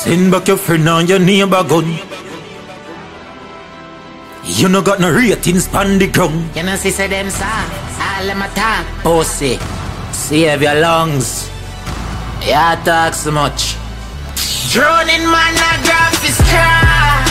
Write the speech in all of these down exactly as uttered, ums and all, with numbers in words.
Send back your friend and your neighbor gun. You no got no ratings pan the ground. You know see say them soft, all them attack. Pussy, save your lungs. You talk so much. Drowning man a graph is crap.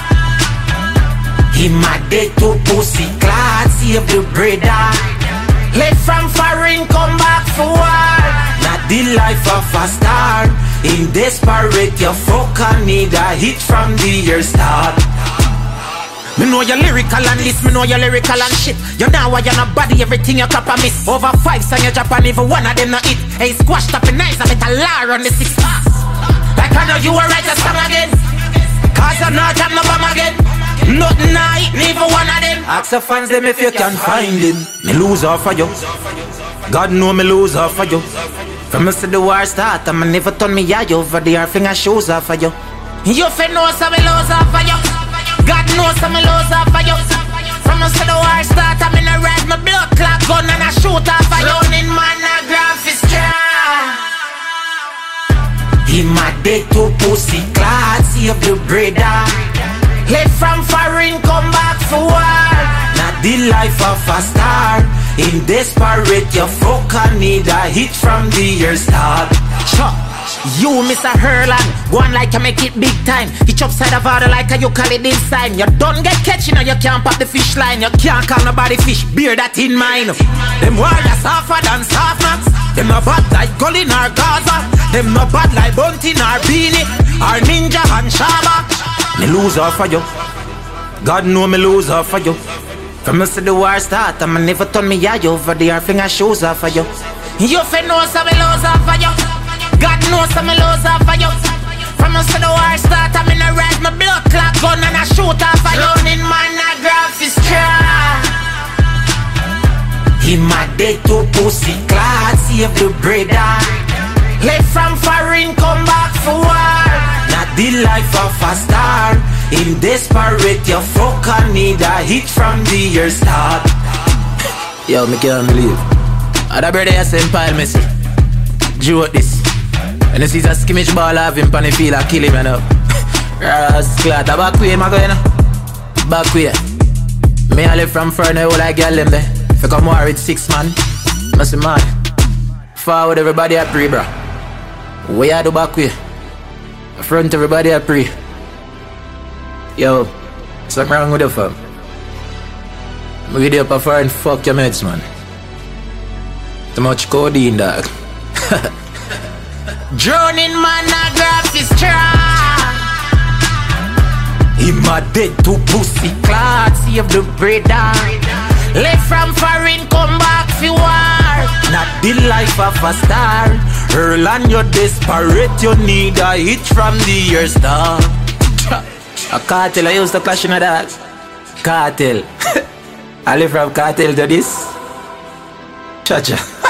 He my dead to pussy clad, save the brother. Left from foreign, come back for war. Not the life of a star. In desperate, you fuck and need a hit from the year start. Me know you're lyrical and list, me know you're lyrical and shit. You know why you're not body, everything you cap and miss. Over five song you drop and even one of them not hit. Hey, squashed up in nice and it a lar on the six. Like I know you were right to song again. Cause I know I'm no bomb again. Nothing I hit, neither one of them. Ask the fans them if you can find him. Me lose off of you. God know me lose off of you. From me see the war start, and me never turn me eye over there, finger shoes off of you. You fin know some me lose off of you. God knows some me lose off of you. From me see the war start, I'm in a ride, my blood clot gun and I shoot off of you. Running man a graph is strong. He my dead to pussy clad, save the brother. Left from foreign, come back for war. Not the life of a star. In desperate, you fuck and need a hit from the year start. Sure. You, Mister Hurlan, go on like you make it big time. Hitch upside of water like a you call it sign. You don't get catching or you can't pop the fish line. You can't call nobody fish, bear that in mind. Them warriors softer than soft nuts. Them no bad like Colin or Gaza. Them no bad like Bunty or Beanie or Ninja and Shaba. Me lose off of you. God know me lose off of you. From me see the war start, and me never turn me eye over there, finger shoes off of you. You fin know some me lose off of you. God knows some me lose off of you. From me see the war start, I'm in a ride, my blood clot gun and I shoot off of you. Running man a graph is crap. He my dead to pussy clad, save the brother. Left from foreign, come back for war. Not the life of a star. In desperate, you fuck and need a hit from the year start. Yo, me can't believe other brother has same pile me see Joke this. And this is a skimmage ball of him pan the field and kill him you know. Rasclat, a back way, my guy, you know. Back way. Me a live from Ferney, all I girl them there. If you come war with six man, must be mad. Forward everybody a pray, bro. We a do back way. Front everybody a pray. Yo, something wrong with the fam. We get up a fire and fuck your meds, man. Too much codeine, dog. Drowning man a graph is strong. He my dead to pussy Clad save the brother. Left from foreign, come back for war. Not the life of a star. Earl and you're desperate, you need a hit from the year start. A cartel, I used to clash in a dog. Cartel. I live from cartel to this. Cha-cha.